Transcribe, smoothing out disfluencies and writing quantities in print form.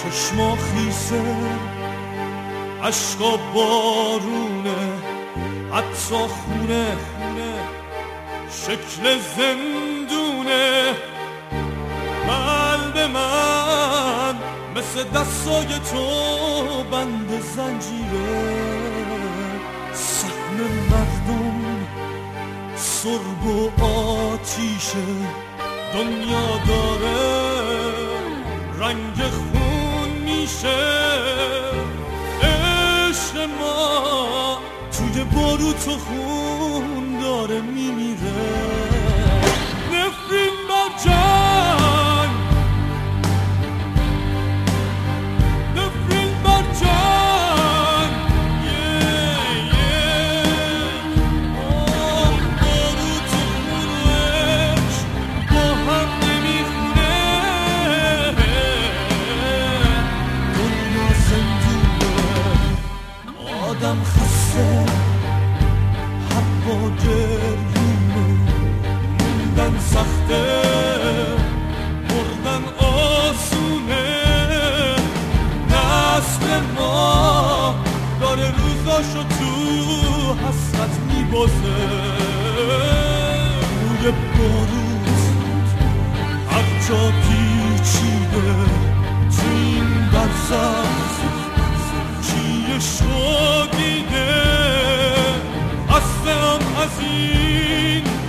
چشما خیسه عشقا بارونه، حتی خونه شکل زندونه. قلب من مثل دستای تو بند زنجیره، سهم مردم سرب و آتیشه. دنیا داره رنگ خون میشه، عشق ما توی باروت و خون داره میمیره. نفرین بر جنگ، نفرین بر جنگ، باروت و خونش با هم نمیخونه. دنیا زندونه، آدم خسته، حبا گریونه. موندن سخته، مردن آسونه. نسل ما داره روزاشو تو حسرت میبازه. روی باروت هر جا پیچیده، تو این برزخ چیه شو دیده. هستم از این